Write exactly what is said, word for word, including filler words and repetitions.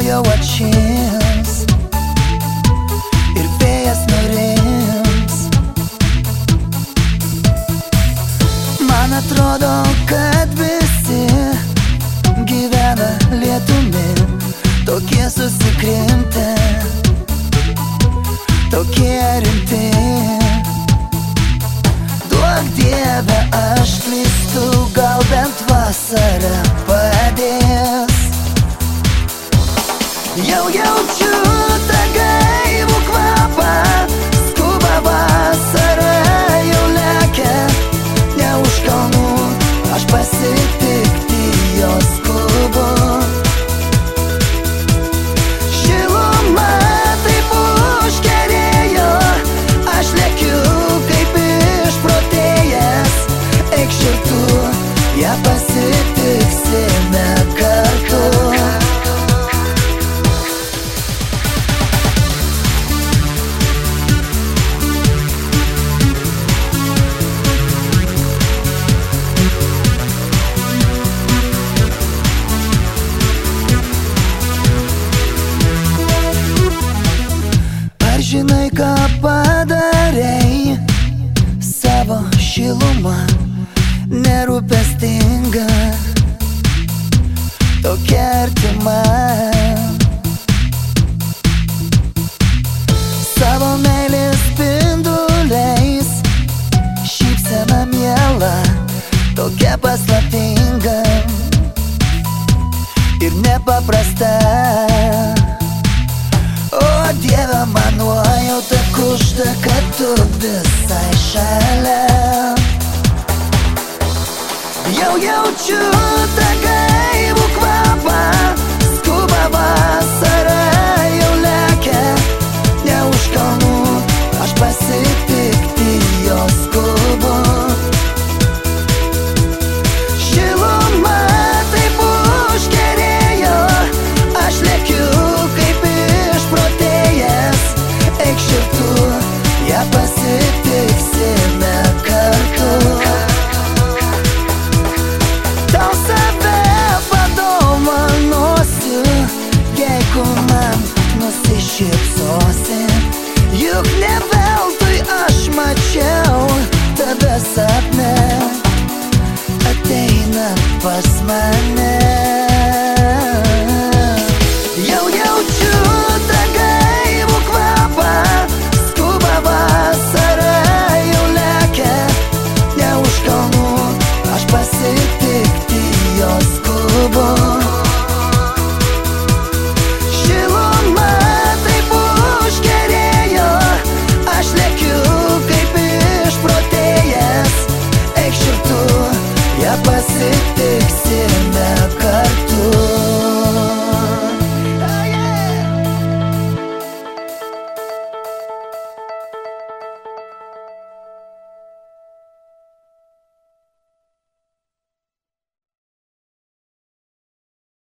gal jau atšils ir vėjas nurims. Man atrodo, kad visi gyvena lietumi, tokie susikrimtę, tokie rimti. Duok Dieve, aš klystu, gal bent vasara padės. Jau jaučiu tą gaivų kvapą, skuba vasara jau lekia, ne už kalnų aš pasitikti jos skubu. Šiluma taip užkerėjo, aš lekiu kaip išprotėjęs, eikš ir tu, ją pasitiksime kartu. Žinai, ką padarei, savo šilumą nerūpestinga, tokia artima. Savo meilės spinduliais, šypsena miela, tokia paslaptinga ir nepaprasta. O Dieve, man nuojauta kužda, kad tu visai šalia. Jau jaučiu tą gaivą